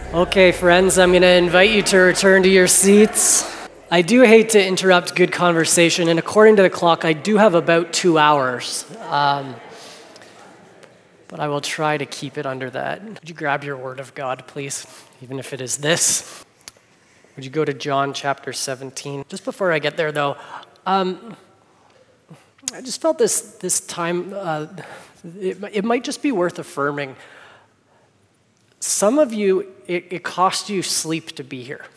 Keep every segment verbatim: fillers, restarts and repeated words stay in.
Okay, friends, I'm going to invite you to return to your seats. I do hate to interrupt good conversation, and according to the clock, I do have about two hours. Um, but I will try to keep it under that. Would you grab your word of God, please, even if it is this? Would you go to John chapter seventeen? Just before I get there, though, um, I just felt this this time, uh, it, it might just be worth affirming. Some of you, it, it cost you sleep to be here,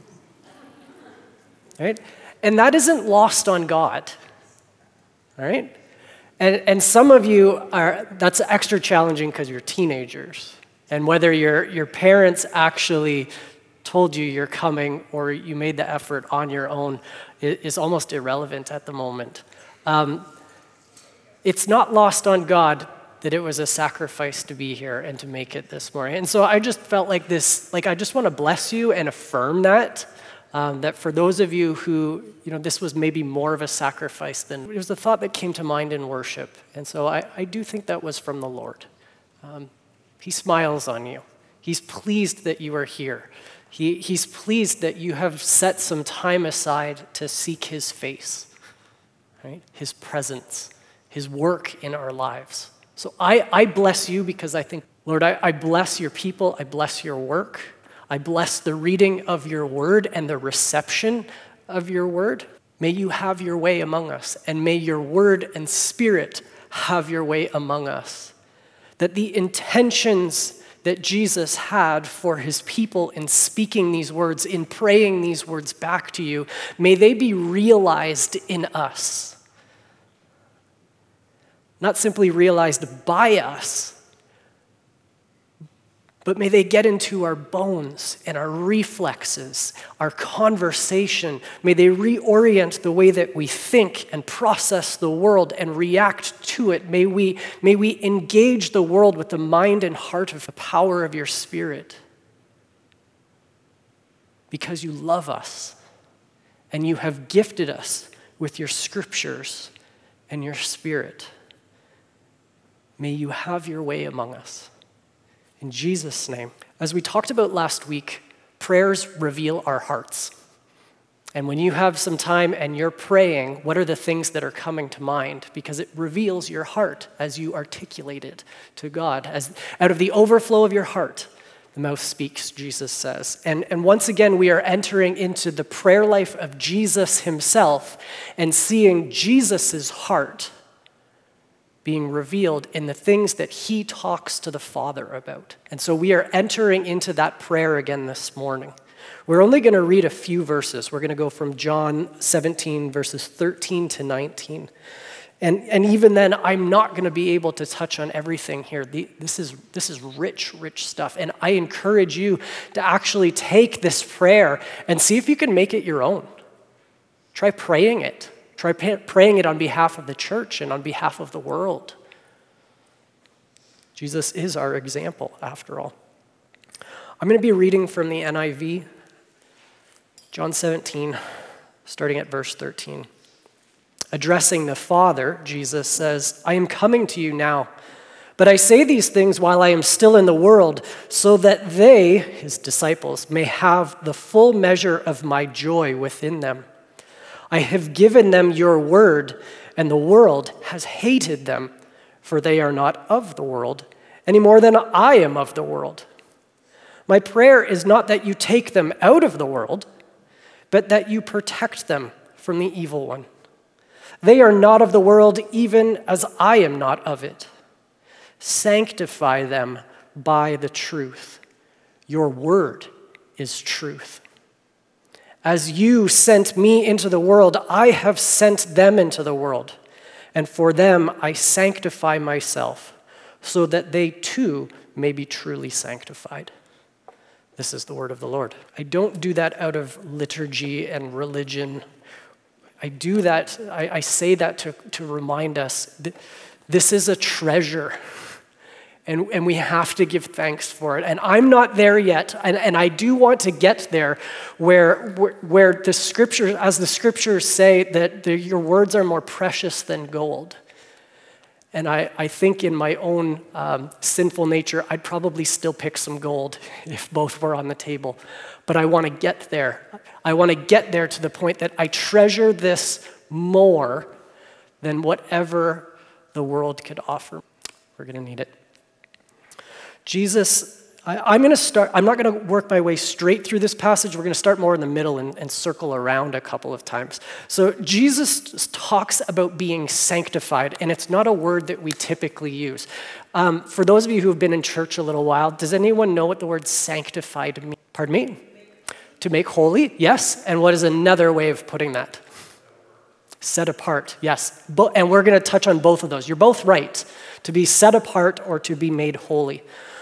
right? And that isn't lost on God, all right? And, and some of you are, that's extra challenging because you're teenagers. And whether your, your parents actually told you you're coming or you made the effort on your own is almost irrelevant at the moment. Um, it's not lost on God that it was a sacrifice to be here and to make it this morning. And so I just felt like this, like I just want to bless you and affirm that, um, that for those of you who, you know, this was maybe more of a sacrifice than, it was the thought that came to mind in worship. And so I, I do think that was from the Lord. Um, he smiles on you. He's pleased that you are here. He, he's pleased that you have set some time aside to seek his face, right? His presence, his work in our lives. So I, I bless you because I think, Lord, I, I bless your people, I bless your work, I bless the reading of your word and the reception of your word. May you have your way among us, and may your word and spirit have your way among us. That the intentions that Jesus had for his people in speaking these words, in praying these words back to you, may they be realized in us. Not simply realized by us, but may they get into our bones and our reflexes, our conversation. May they reorient the way that we think and process the world and react to it. May we, may we engage the world with the mind and heart of the power of your Spirit. Because you love us and you have gifted us with your scriptures and your Spirit. May you have your way among us. In Jesus' name. As we talked about last week, prayers reveal our hearts. And when you have some time and you're praying, what are the things that are coming to mind? Because it reveals your heart as you articulate it to God. As out of the overflow of your heart, the mouth speaks, Jesus says. And, and once again, we are entering into the prayer life of Jesus himself and seeing Jesus' heart being revealed in the things that he talks to the Father about. And so we are entering into that prayer again this morning. We're only going to read a few verses. We're going to go from John seventeen, verses thirteen to nineteen. And, and even then, I'm not going to be able to touch on everything here. The, this is, this is rich, rich stuff. And I encourage you to actually take this prayer and see if you can make it your own. Try praying it. Try praying it on behalf of the church and on behalf of the world. Jesus is our example, after all. I'm going to be reading from the N I V, John seventeen, starting at verse thirteen. Addressing the Father, Jesus says, I am coming to you now, but I say these things while I am still in the world, so that they, his disciples, may have the full measure of my joy within them. I have given them your word, and the world has hated them, for they are not of the world, any more than I am of the world. My prayer is not that you take them out of the world, but that you protect them from the evil one. They are not of the world, even as I am not of it. Sanctify them by the truth. Your word is truth. As you sent me into the world, I have sent them into the world. And for them I sanctify myself, so that they too may be truly sanctified. This is the word of the Lord. I don't do that out of liturgy and religion. I do that, I, I say that to, to remind us that this is a treasure. And, and we have to give thanks for it. And I'm not there yet, and, and I do want to get there where, where, where the scriptures, as the scriptures say, that the, your words are more precious than gold. And I, I think in my own um, sinful nature, I'd probably still pick some gold if both were on the table. But I want to get there. I want to get there to the point that I treasure this more than whatever the world could offer. We're going to need it. Jesus, I, I'm going to start, I'm not going to work my way straight through this passage. We're going to start more in the middle and, and circle around a couple of times. So Jesus talks about being sanctified, and it's not a word that we typically use. Um, for those of you who have been in church a little while, does anyone know what the word sanctified means? Pardon me? To make holy? Yes. And what is another way of putting that? Set apart, yes. Bo- and we're going to touch on both of those. You're both right. To be set apart or to be made holy.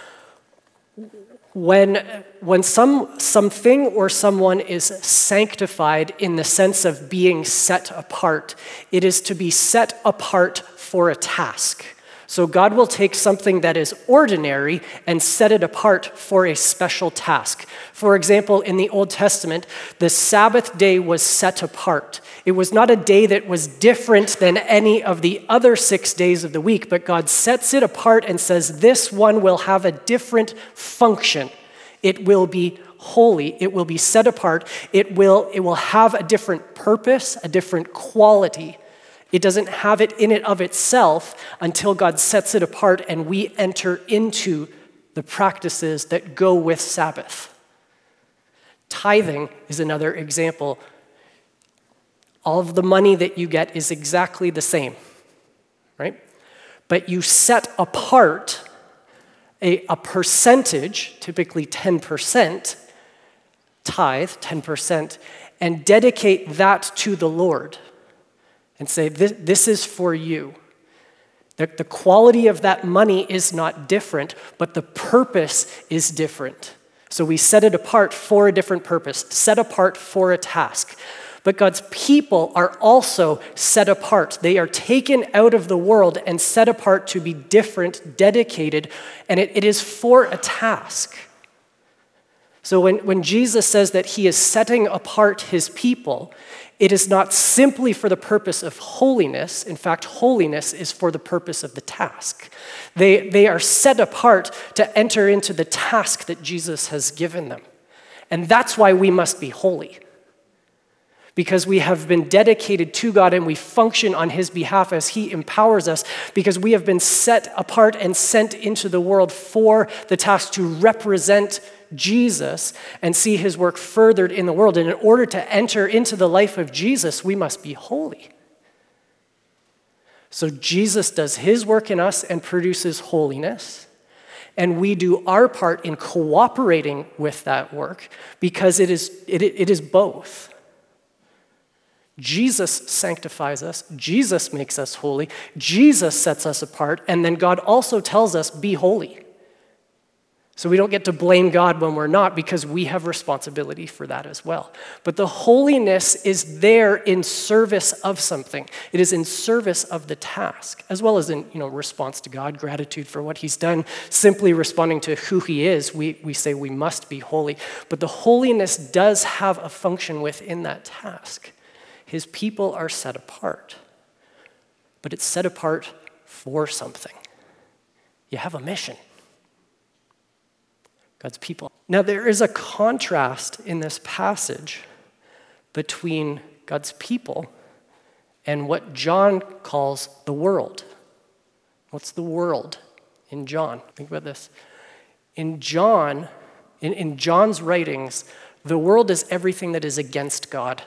When, when some, something or someone is sanctified in the sense of being set apart, it is to be set apart for a task. So God will take something that is ordinary and set it apart for a special task. For example, in the Old Testament, the Sabbath day was set apart. It was not a day that was different than any of the other six days of the week, but God sets it apart and says, this one will have a different function. It will be holy. It will be set apart. It will, it will have a different purpose, a different quality. It doesn't have it in it of itself until God sets it apart and we enter into the practices that go with Sabbath. Tithing is another example. All of the money that you get is exactly the same, right? But you set apart a, a percentage, typically ten percent, tithe, ten percent, and dedicate that to the Lord. And say, this, this is for you. The, the quality of that money is not different, but the purpose is different. So we set it apart for a different purpose, set apart for a task. But God's people are also set apart. They are taken out of the world and set apart to be different, dedicated, and it, it is for a task. So when, when Jesus says that he is setting apart his people, it is not simply for the purpose of holiness. In fact, holiness is for the purpose of the task. They, they are set apart to enter into the task that Jesus has given them. And that's why we must be holy. Because we have been dedicated to God and we function on his behalf as he empowers us, because we have been set apart and sent into the world for the task to represent Jesus and see his work furthered in the world. And in order to enter into the life of Jesus, we must be holy. So Jesus does his work in us and produces holiness. And we do our part in cooperating with that work because it is, it, it is both. Jesus sanctifies us. Jesus makes us holy. Jesus sets us apart. And then God also tells us, be holy. So we don't get to blame God when we're not, because we have responsibility for that as well. But the holiness is there in service of something. It is in service of the task, as well as in, you know, response to God, gratitude for what he's done, simply responding to who he is. We, we say we must be holy. But the holiness does have a function within that task. His people are set apart, but it's set apart for something. You have a mission. God's people. Now, there is a contrast in this passage between God's people and what John calls the world. What's the world in John? Think about this. In John, in, in John's writings, the world is everything that is against God.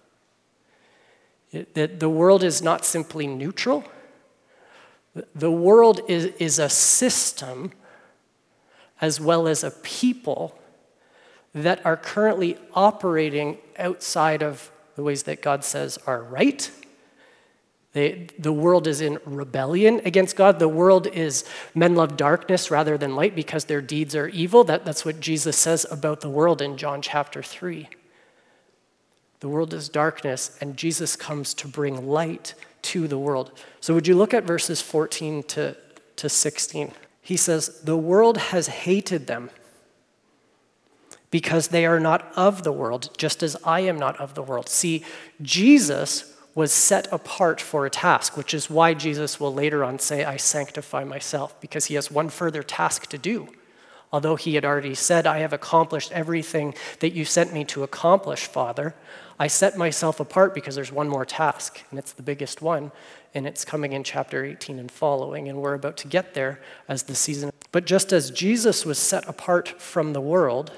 It, the, the world is not simply neutral. The world is, is a system as well as a people that are currently operating outside of the ways that God says are right. They, the world is in rebellion against God. The world is, men love darkness rather than light because their deeds are evil. That, that's what Jesus says about the world in John chapter three. The world is darkness, and Jesus comes to bring light to the world. So would you look at verses fourteen to sixteen? He says, the world has hated them because they are not of the world, just as I am not of the world. See, Jesus was set apart for a task, which is why Jesus will later on say, I sanctify myself, because he has one further task to do. Although he had already said, I have accomplished everything that you sent me to accomplish, Father, I set myself apart because there's one more task, and it's the biggest one, and it's coming in chapter eighteen and following, and we're about to get there as the season. But just as Jesus was set apart from the world,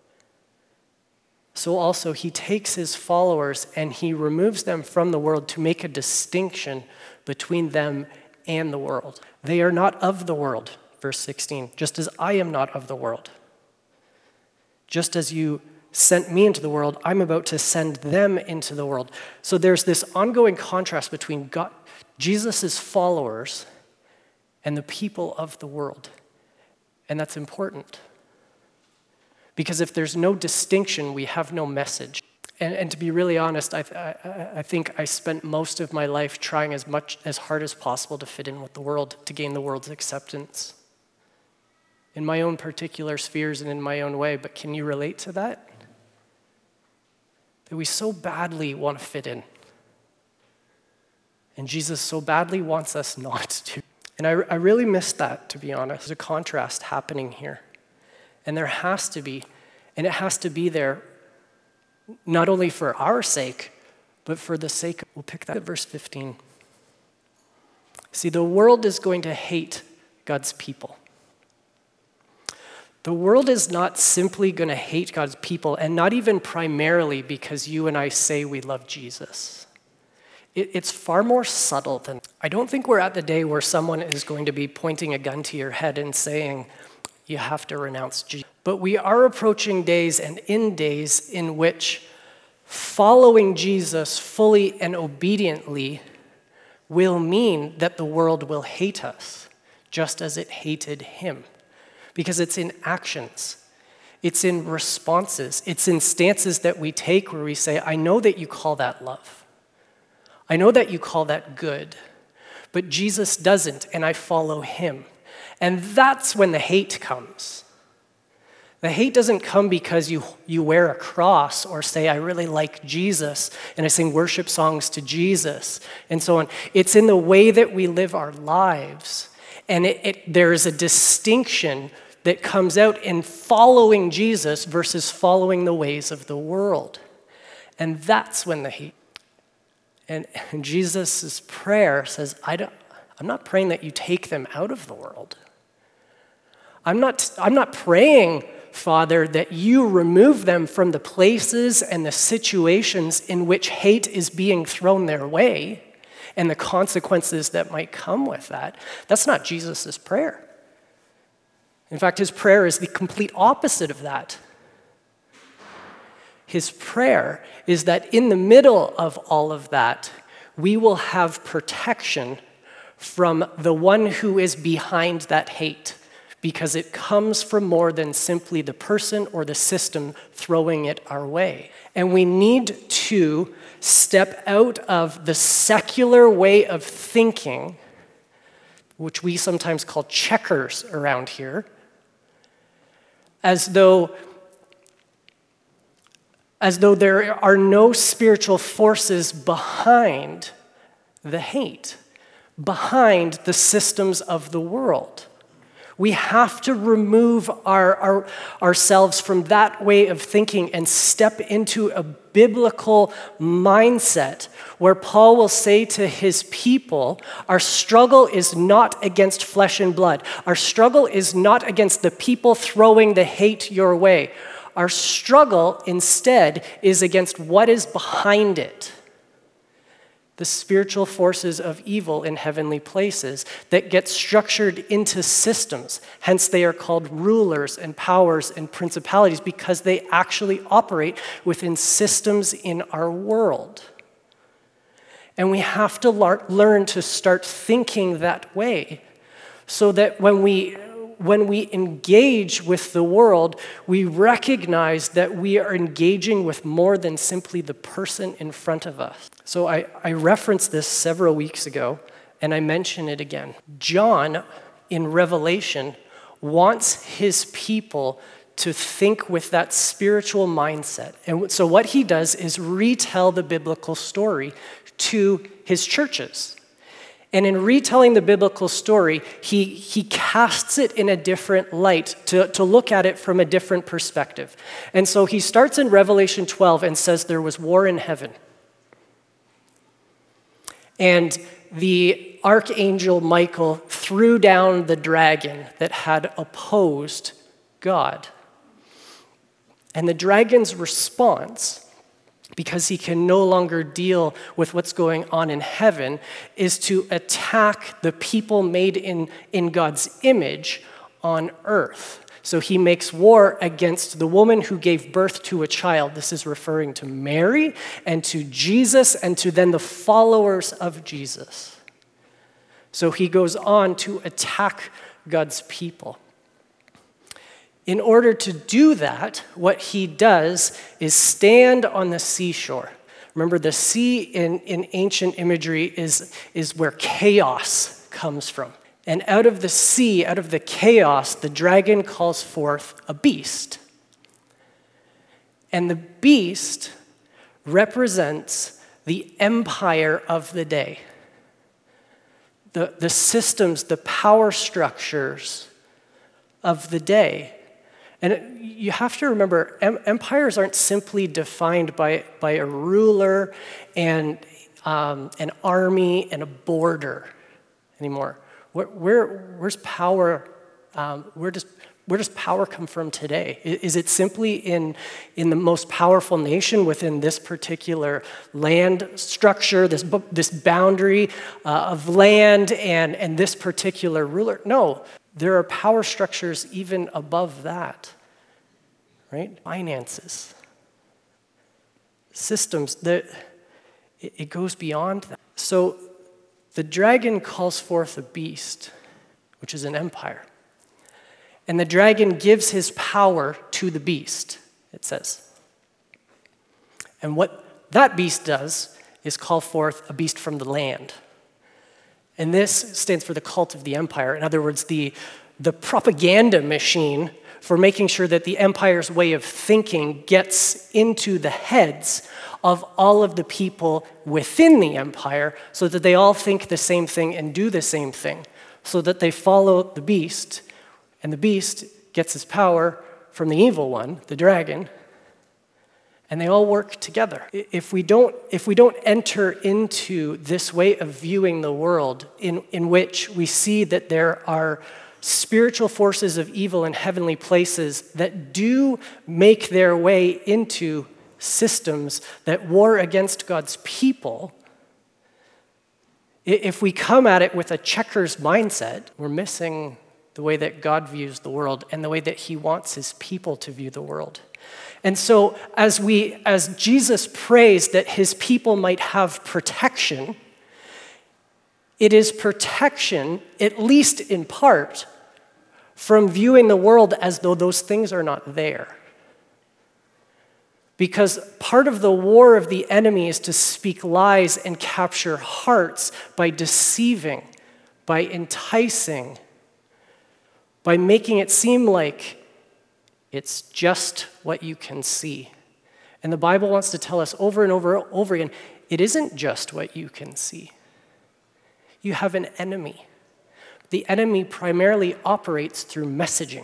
so also he takes his followers and he removes them from the world to make a distinction between them and the world. They are not of the world, verse sixteen, just as I am not of the world. Just as you sent me into the world, I'm about to send them into the world. So there's this ongoing contrast between God, Jesus' followers and the people of the world. And that's important. Because if there's no distinction, we have no message. And, and to be really honest, I, I, I think I spent most of my life trying as much, as hard as possible to fit in with the world, to gain the world's acceptance. In my own particular spheres and in my own way, but can you relate to that? That we so badly want to fit in. And Jesus so badly wants us not to. And I, I really missed that, to be honest. There's a contrast happening here. And there has to be, and it has to be there not only for our sake, but for the sake of, we'll pick that at verse fifteen. See, the world is going to hate God's people. The world is not simply going to hate God's people, and not even primarily because you and I say we love Jesus. It, it's far more subtle than, I don't think we're at the day where someone is going to be pointing a gun to your head and saying, you have to renounce Jesus. But we are approaching days and in days in which following Jesus fully and obediently will mean that the world will hate us, just as it hated him. Because it's in actions, it's in responses, it's in stances that we take where we say, I know that you call that love. I know that you call that good, but Jesus doesn't, and I follow him. And that's when the hate comes. The hate doesn't come because you, you wear a cross or say, I really like Jesus, and I sing worship songs to Jesus, and so on. It's in the way that we live our lives. And it, it, there is a distinction that comes out in following Jesus versus following the ways of the world. And that's when the hate. And, and Jesus' prayer says, I don't, I'm not praying that you take them out of the world. I'm not, I'm not praying, Father, that you remove them from the places and the situations in which hate is being thrown their way and the consequences that might come with that. That's not Jesus' prayer. In fact, his prayer is the complete opposite of that. His prayer is that in the middle of all of that, we will have protection from the one who is behind that hate, because it comes from more than simply the person or the system throwing it our way. And we need to step out of the secular way of thinking, which we sometimes call checkers around here, as though, as though there are no spiritual forces behind the hate, behind the systems of the world. We have to remove our, our, ourselves from that way of thinking and step into a biblical mindset where Paul will say to his people, our struggle is not against flesh and blood. Our struggle is not against the people throwing the hate your way. Our struggle instead is against what is behind it. The spiritual forces of evil in heavenly places that get structured into systems. Hence, they are called rulers and powers and principalities because they actually operate within systems in our world. And we have to lar- learn to start thinking that way so that when we when we engage with the world, we recognize that we are engaging with more than simply the person in front of us. So I, I referenced this several weeks ago, and I mention it again. John, in Revelation, wants his people to think with that spiritual mindset. And so what he does is retell the biblical story to his churches. And in retelling the biblical story, he, he casts it in a different light to, to look at it from a different perspective. And so he starts in Revelation twelve and says there was war in heaven. And the archangel Michael threw down the dragon that had opposed God. And the dragon's response, because he can no longer deal with what's going on in heaven, is to attack the people made in, in God's image on earth. So he makes war against the woman who gave birth to a child. This is referring to Mary and to Jesus and to then the followers of Jesus. So he goes on to attack God's people. In order to do that, what he does is stand on the seashore. Remember, the sea in, in ancient imagery is, is where chaos comes from. And out of the sea, out of the chaos, the dragon calls forth a beast. And the beast represents the empire of the day. The, the systems, the power structures of the day. And it, you have to remember, em- empires aren't simply defined by, by a ruler and um, an army and a border anymore. Where, where where's power? Um, where does where does power come from today? Is it simply in in the most powerful nation within this particular land structure, this this boundary uh, of land and and this particular ruler? No. There are power structures even above that, right? Finances, systems, that it goes beyond that. So the dragon calls forth a beast, which is an empire. And the dragon gives his power to the beast, it says. And what that beast does is call forth a beast from the land. And this stands for the cult of the empire. In other words, the, the propaganda machine for making sure that the empire's way of thinking gets into the heads of all of the people within the empire so that they all think the same thing and do the same thing, so that they follow the beast, and the beast gets his power from the evil one, the dragon, and they all work together. If we don't, if we don't enter into this way of viewing the world in, in which we see that there are spiritual forces of evil in heavenly places that do make their way into systems that war against God's people, if we come at it with a checkers mindset, we're missing the way that God views the world and the way that he wants his people to view the world. And so as we, as Jesus prays that his people might have protection, it is protection, at least in part, from viewing the world as though those things are not there. Because part of the war of the enemy is to speak lies and capture hearts by deceiving, by enticing, by making it seem like it's just what you can see. And the Bible wants to tell us over and over and over again, it isn't just what you can see. You have an enemy. The enemy primarily operates through messaging.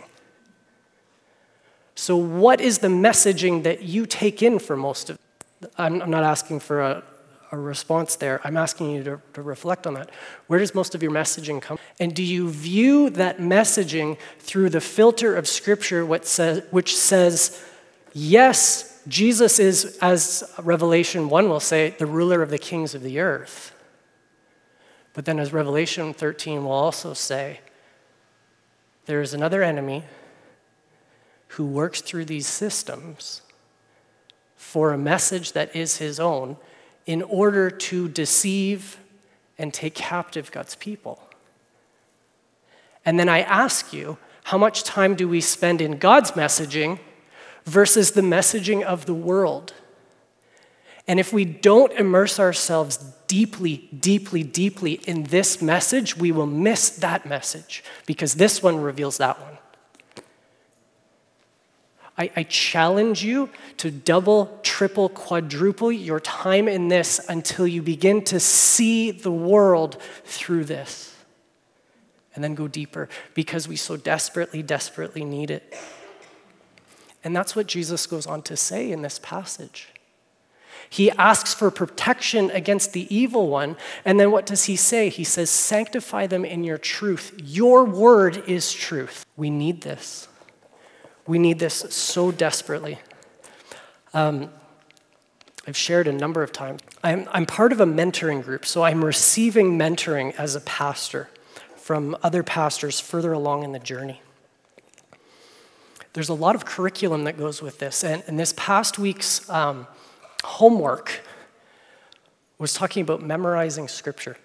So what is the messaging that you take in for most of it? I'm, I'm not asking for a, a response there. I'm asking you to, to reflect on that. Where does most of your messaging come? And do you view that messaging through the filter of Scripture, what says, which says, yes, Jesus is, as Revelation one will say, the ruler of the kings of the earth. But then as Revelation thirteen will also say, there is another enemy who works through these systems for a message that is his own in order to deceive and take captive God's people. And then I ask you, how much time do we spend in God's messaging versus the messaging of the world? And if we don't immerse ourselves deeply, deeply, deeply in this message, we will miss that message because this one reveals that one. I, I challenge you to double, triple, quadruple your time in this until you begin to see the world through this. And then go deeper, because we so desperately, desperately need it. And that's what Jesus goes on to say in this passage. He asks for protection against the evil one, and then what does he say? He says, sanctify them in your truth. Your word is truth. We need this. We need this so desperately. Um, I've shared a number of times. I'm, I'm part of a mentoring group, so I'm receiving mentoring as a pastor from other pastors further along in the journey. There's a lot of curriculum that goes with this, and, and this past week's um, homework was talking about memorizing scripture.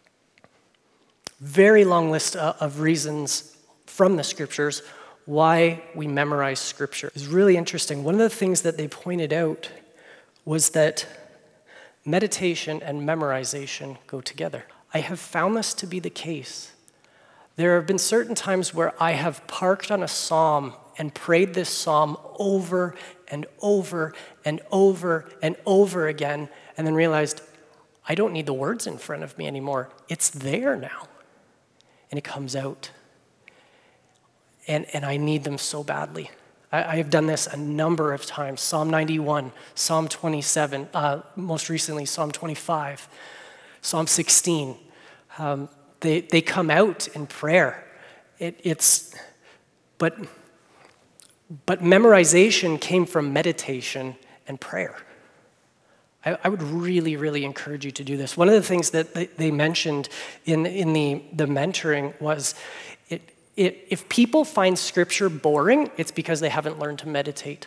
Very long list of reasons from the scriptures why we memorize scripture. It's really interesting. One of the things that they pointed out was that meditation and memorization go together. I have found this to be the case. There have been certain times where I have parked on a psalm and prayed this psalm over and over and over and over again, and then realized I don't need the words in front of me anymore. It's there now. And it comes out. And, and I need them so badly. I, I have done this a number of times. Psalm ninety-one, Psalm twenty-seven, uh, most recently Psalm twenty-five, Psalm sixteen. Um, They they come out in prayer. It, it's, but, but memorization came from meditation and prayer. I, I would really, really encourage you to do this. One of the things that they, they mentioned in, in the, the mentoring was it, it, if people find scripture boring, it's because they haven't learned to meditate.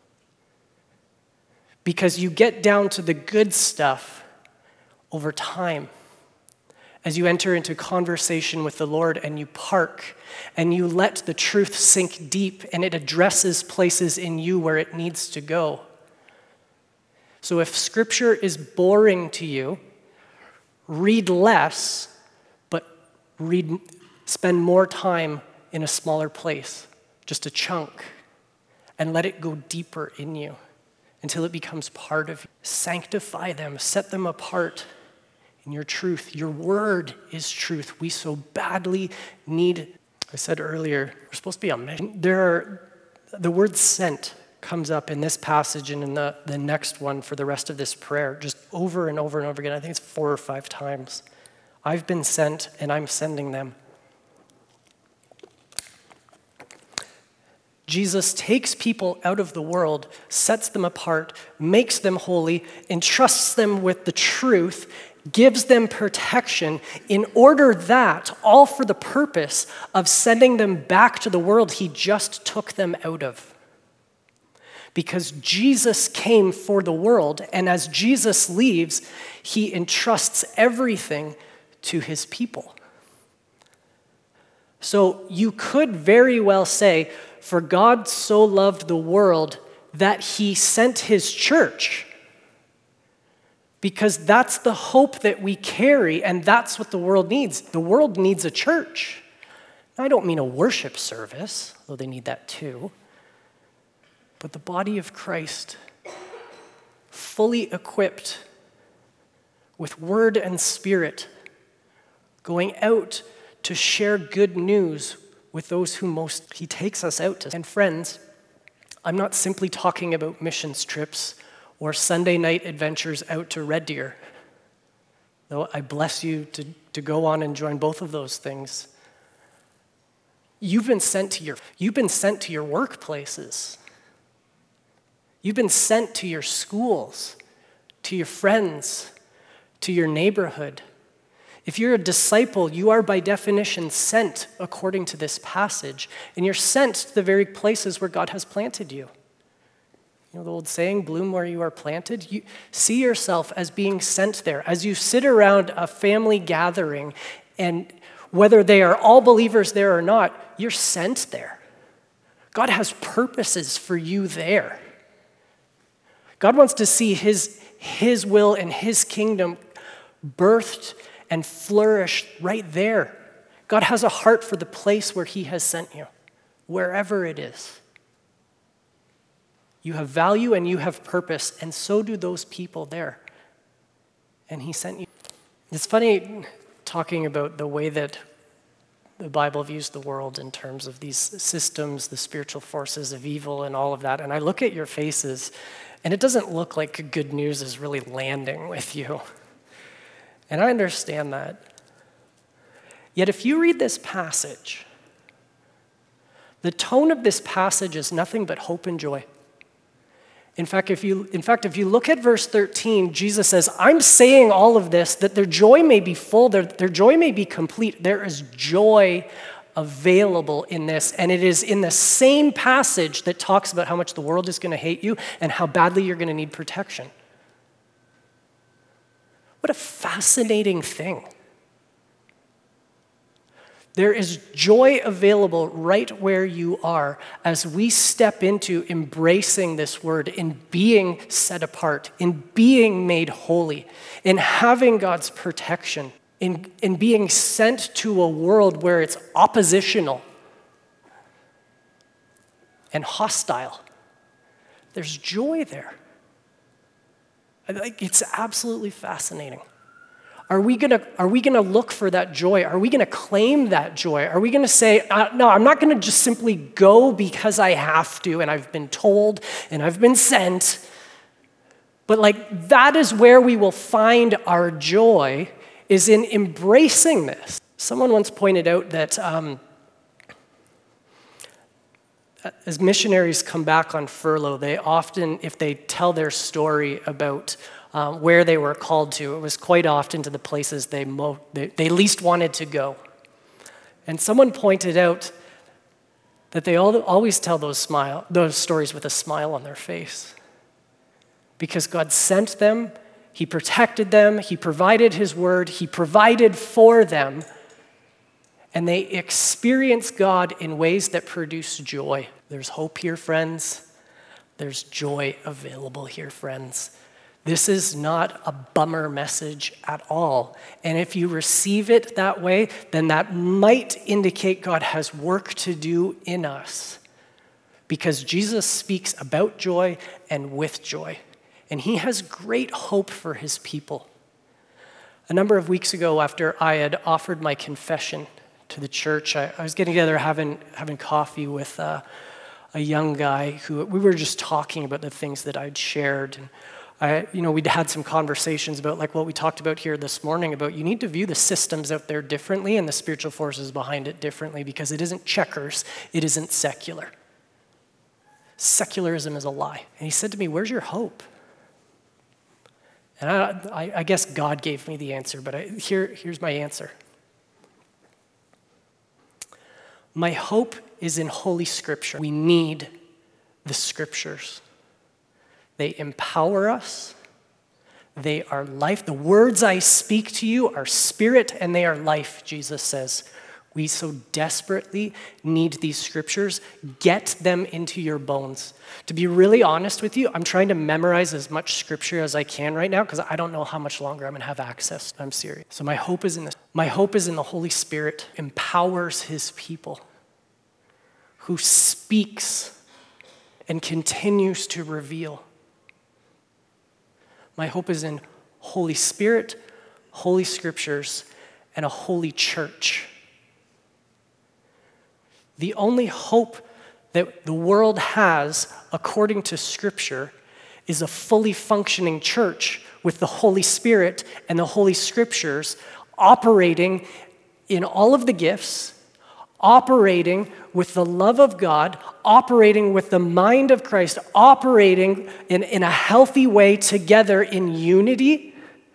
Because you get down to the good stuff over time. As you enter into conversation with the Lord and you park and you let the truth sink deep and it addresses places in you where it needs to go. So if scripture is boring to you, read less, but read, spend more time in a smaller place, just a chunk, and let it go deeper in you until it becomes part of you. Sanctify them, set them apart. In your truth. Your word is truth. We so badly need. I said earlier, we're supposed to be on mission. There are, the word sent comes up in this passage and in the, the next one for the rest of this prayer, just over and over and over again. I think it's four or five times. I've been sent and I'm sending them. Jesus takes people out of the world, sets them apart, makes them holy, entrusts them with the truth, gives them protection in order that, all for the purpose of sending them back to the world he just took them out of. Because Jesus came for the world, and as Jesus leaves, he entrusts everything to his people. So you could very well say, for God so loved the world that he sent his church. Because that's the hope that we carry, and that's what the world needs. The world needs a church. I don't mean a worship service, though they need that too. But the body of Christ, fully equipped with word and spirit, going out to share good news with those who most he takes us out to. And friends, I'm not simply talking about missions trips or Sunday night adventures out to Red Deer. Though I bless you to, to go on and join both of those things. You've been sent to your, you've been sent to your workplaces. You've been sent to your schools, to your friends, to your neighborhood. If you're a disciple, you are by definition sent according to this passage, and you're sent to the very places where God has planted you. You know the old saying, bloom where you are planted? You see yourself as being sent there. As you sit around a family gathering, and whether they are all believers there or not, you're sent there. God has purposes for you there. God wants to see his, his will and his kingdom birthed and flourished right there. God has a heart for the place where he has sent you, wherever it is. You have value and you have purpose, and so do those people there. And he sent you. It's funny talking about the way that the Bible views the world in terms of these systems, the spiritual forces of evil and all of that. And I look at your faces, and it doesn't look like good news is really landing with you. And I understand that. Yet if you read this passage, the tone of this passage is nothing but hope and joy. In fact, if you, in fact, if you look at verse thirteen, Jesus says, I'm saying all of this that their joy may be full, their, their joy may be complete. There is joy available in this. And it is in the same passage that talks about how much the world is going to hate you and how badly you're going to need protection. What a fascinating thing. There is joy available right where you are as we step into embracing this word, in being set apart, in being made holy, in having God's protection, in, in being sent to a world where it's oppositional and hostile. There's joy there. It's absolutely fascinating. Are we gonna, are we gonna look for that joy? Are we gonna claim that joy? Are we gonna say, uh, no, I'm not gonna just simply go because I have to and I've been told and I've been sent. But like that is where we will find our joy, is in embracing this. Someone once pointed out that um, as missionaries come back on furlough, they often, if they tell their story about Um, where they were called to, it was quite often to the places they, mo- they, they least wanted to go. And someone pointed out that they all, always tell those, smile, those stories with a smile on their face. Because God sent them, he protected them, he provided his word, he provided for them, and they experience God in ways that produce joy. There's hope here, friends. There's joy available here, friends. This is not a bummer message at all. And if you receive it that way, then that might indicate God has work to do in us. Because Jesus speaks about joy and with joy. And he has great hope for his people. A number of weeks ago, after I had offered my confession to the church, I, I was getting together having, having coffee with uh, a young guy who we were just talking about the things that I'd shared. And I, you know, we'd had some conversations about like what we talked about here this morning about you need to view the systems out there differently and the spiritual forces behind it differently, because it isn't checkers, it isn't secular. Secularism is a lie. And he said to me, where's your hope? And I, I, I guess God gave me the answer, but I, here, here's my answer. My hope is in Holy Scripture. We need the Scriptures. They empower us. They are life. The words I speak to you are spirit and they are life, Jesus says. We so desperately need these scriptures. Get them into your bones. To be really honest with you, I'm trying to memorize as much scripture as I can right now because I don't know how much longer I'm going to have access. I'm serious. So my hope is in this. My hope is in the Holy Spirit, empowers his people, who speaks and continues to reveal. My hope is in Holy Spirit, Holy Scriptures, and a holy church. The only hope that the world has, according to Scripture, is a fully functioning church with the Holy Spirit and the Holy Scriptures operating in all of the gifts, operating with the love of God, operating with the mind of Christ, operating in, in a healthy way together in unity,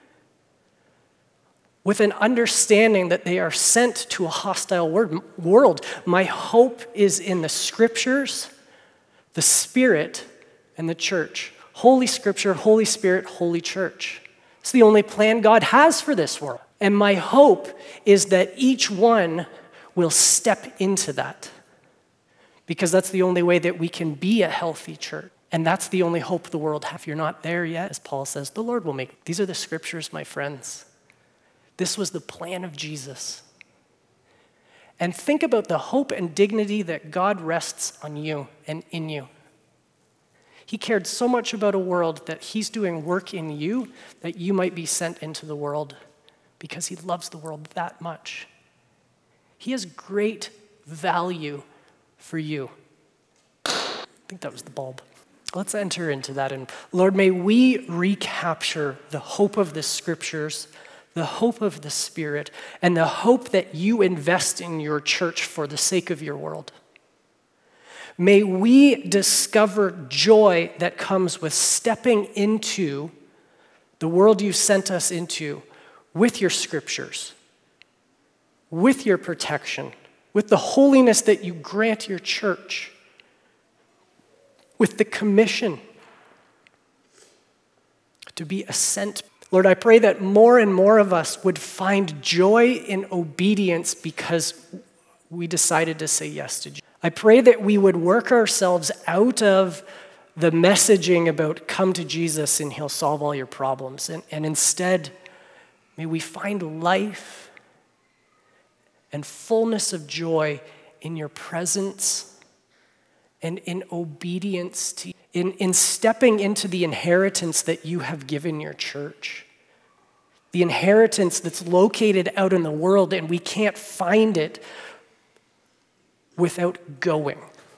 with an understanding that they are sent to a hostile world. My hope is in the Scriptures, the Spirit, and the church. Holy Scripture, Holy Spirit, Holy Church. It's the only plan God has for this world. And my hope is that each one will step into that, because that's the only way that we can be a healthy church. And that's the only hope the world has. If you're not there yet, as Paul says, the Lord will make. These are the scriptures, my friends. This was the plan of Jesus. And think about the hope and dignity that God rests on you and in you. He cared so much about a world that he's doing work in you that you might be sent into the world because he loves the world that much. He has great value for you. I think that was the bulb. Let's enter into that. And Lord, may we recapture the hope of the scriptures, the hope of the Spirit, and the hope that you invest in your church for the sake of your world. May we discover joy that comes with stepping into the world you sent us into with your scriptures, with your protection, with the holiness that you grant your church, with the commission to be a sent. Lord, I pray that more and more of us would find joy in obedience because we decided to say yes to Jesus. I pray that we would work ourselves out of the messaging about come to Jesus and he'll solve all your problems. And, and instead, may we find life and fullness of joy in your presence and in obedience to you, in, in stepping into the inheritance that you have given your church. The inheritance that's located out in the world and we can't find it without going,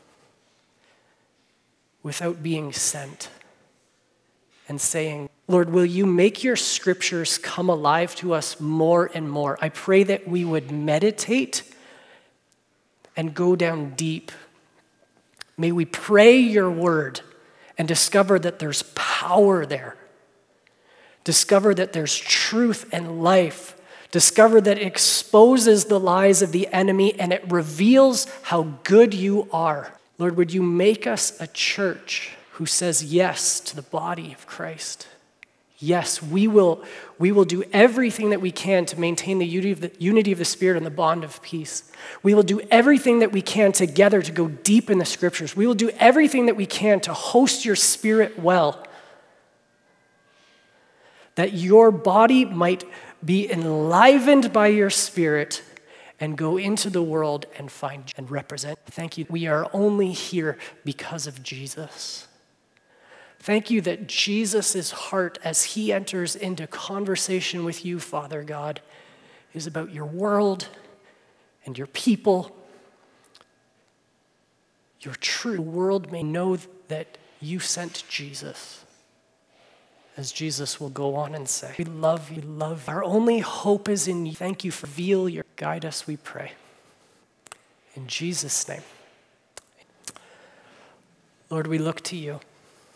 without being sent and saying, Lord, will you make your scriptures come alive to us more and more? I pray that we would meditate and go down deep. May we pray your word and discover that there's power there. Discover that there's truth and life. Discover that it exposes the lies of the enemy and it reveals how good you are. Lord, would you make us a church who says yes to the body of Christ? Yes, we will, we will do everything that we can to maintain the unity of the, unity of the Spirit and the bond of peace. We will do everything that we can together to go deep in the scriptures. We will do everything that we can to host your Spirit well, that your body might be enlivened by your Spirit and go into the world and find and represent. Thank you. We are only here because of Jesus. Thank you that Jesus' heart, as he enters into conversation with you, Father God, is about your world and your people. Your true world may know that you sent Jesus. As Jesus will go on and say, we love you, love. Our only hope is in you. Thank you for reveal your guide us, we pray. In Jesus' name. Lord, we look to you.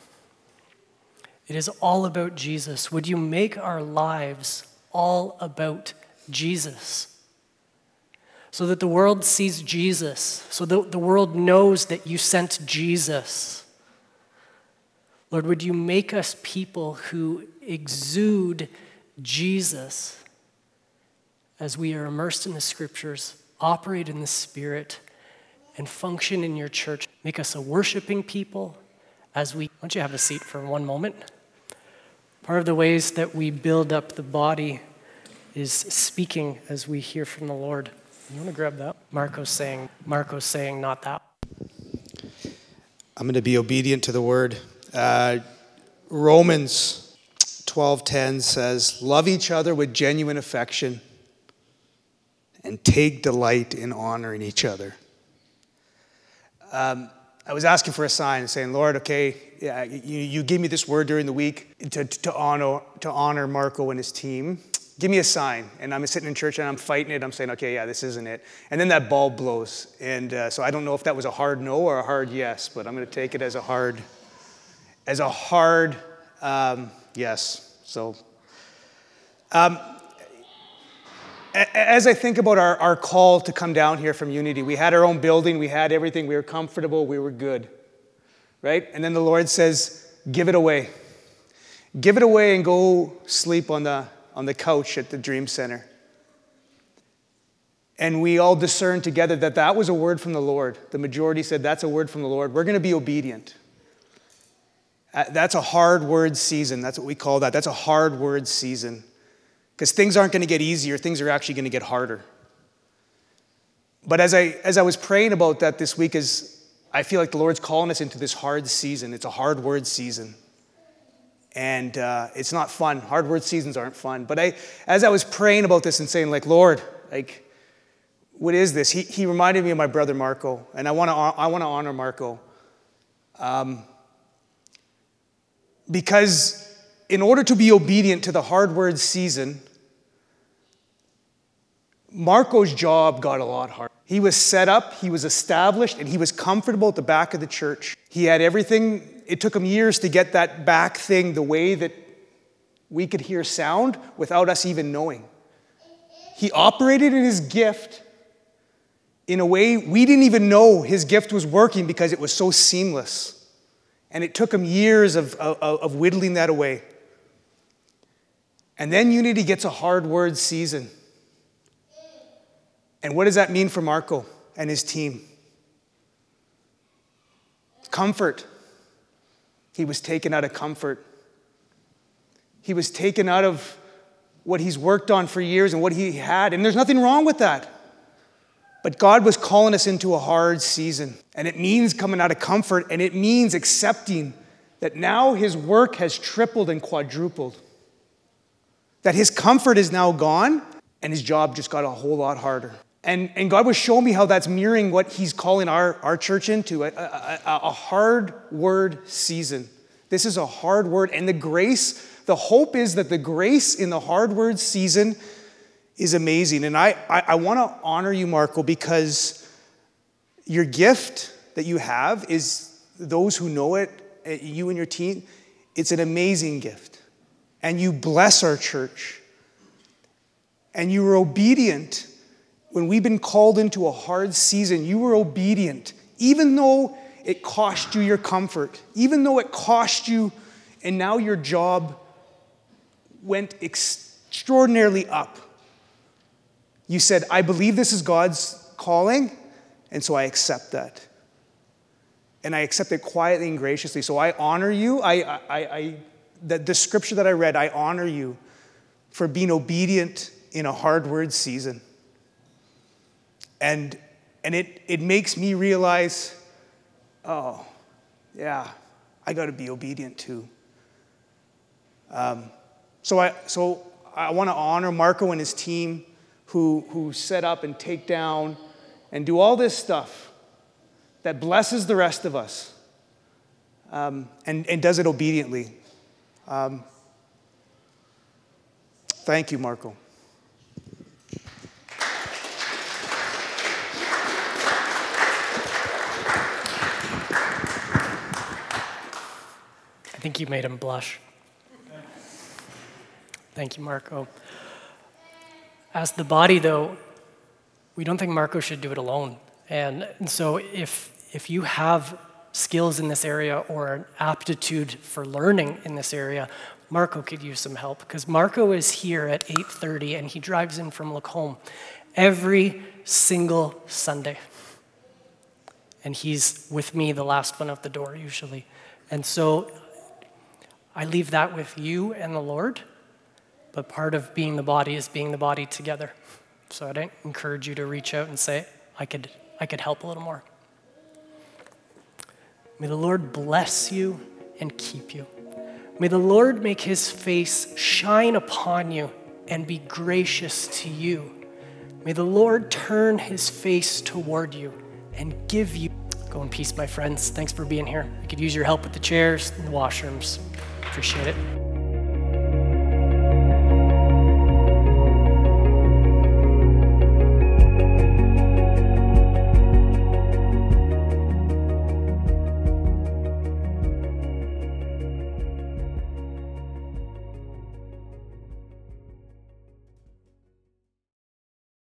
It is all about Jesus. Would you make our lives all about Jesus? So that the world sees Jesus, so that the world knows that you sent Jesus. Lord, would you make us people who exude Jesus as we are immersed in the scriptures, operate in the Spirit, and function in your church. Make us a worshiping people as we, why don't you have a seat for one moment? Part of the ways that we build up the body is speaking as we hear from the Lord. You want to grab that? Marco's saying, Marco's saying, not that. I'm going to be obedient to the word. Uh, Romans twelve ten says, love each other with genuine affection and take delight in honoring each other. Um, I was asking for a sign, saying, Lord, okay, yeah, you, you gave me this word during the week to, to honor to honor Marco and his team. Give me a sign. And I'm sitting in church and I'm fighting it. I'm saying, okay, yeah, this isn't it. And then that bulb blows. And uh, so I don't know if that was a hard no or a hard yes, but I'm going to take it as a hard, as a hard um, yes. So um, as I think about our, our call to come down here from Unity, we had our own building, we had everything, we were comfortable, we were good, right? And then the Lord says, give it away. Give it away and go sleep on the on the couch at the Dream Center. And we all discerned together that that was a word from the Lord. The majority said, that's a word from the Lord. We're going to be obedient. Uh, that's a hard word season. That's what we call that. That's a hard word season. Because things aren't going to get easier. Things are actually going to get harder. But as I as I was praying about that this week, as I feel like the Lord's calling us into this hard season. It's a hard word season. And uh, it's not fun. Hard word seasons aren't fun. But I, as I was praying about this and saying, like, Lord, like, what is this? He, he reminded me of my brother Marco, and I want to I want to honor Marco. Um, because in order to be obedient to the hard word season, Marco's job got a lot harder. He was set up, he was established, and he was comfortable at the back of the church. He had everything. It took him years to get that back thing the way that we could hear sound without us even knowing. He operated in his gift in a way we didn't even know his gift was working because it was so seamless. And it took him years of, of, of whittling that away. And then Unity gets a hard word season. And what does that mean for Marco and his team? Comfort. He was taken out of comfort. He was taken out of what he's worked on for years and what he had. And there's nothing wrong with that. But God was calling us into a hard season. And it means coming out of comfort, and it means accepting that now his work has tripled and quadrupled. That his comfort is now gone, and his job just got a whole lot harder. And, and God was showing me how that's mirroring what he's calling our, our church into, a, a, a, a hard word season. This is a hard word, and the grace, the hope is that the grace in the hard word season is amazing. And I, I, I want to honor you, Marco, because your gift that you have is, those who know it, you and your team, it's an amazing gift. And you bless our church. And you were obedient. When we've been called into a hard season, you were obedient, even though it cost you your comfort, even though it cost you, and now your job went extraordinarily up. You said, I believe this is God's calling, and so I accept that. And I accept it quietly and graciously. So I honor you. I, I, I, the, the scripture that I read, I honor you for being obedient in a hard word season. And, and it, it makes me realize, oh, yeah, I got to be obedient too. Um, so I, so I want to honor Marco and his team who, who set up and take down and do all this stuff that blesses the rest of us, um, and, and does it obediently. Um, thank you, Marco. I think you made him blush. Thank you, Marco. As the body, though, we don't think Marco should do it alone. And, and so if, if you have skills in this area or an aptitude for learning in this area, Marco could use some help, because Marco is here at eight thirty and he drives in from Lacombe every single Sunday. And he's with me, the last one out the door usually. And so I leave that with you and the Lord, but part of being the body is being the body together. So I'd encourage you to reach out and say, I could, I could help a little more. May the Lord bless you and keep you. May the Lord make his face shine upon you and be gracious to you. May the Lord turn his face toward you and give you. Go in peace, my friends. Thanks for being here. We could use your help with the chairs and the washrooms. Appreciate it.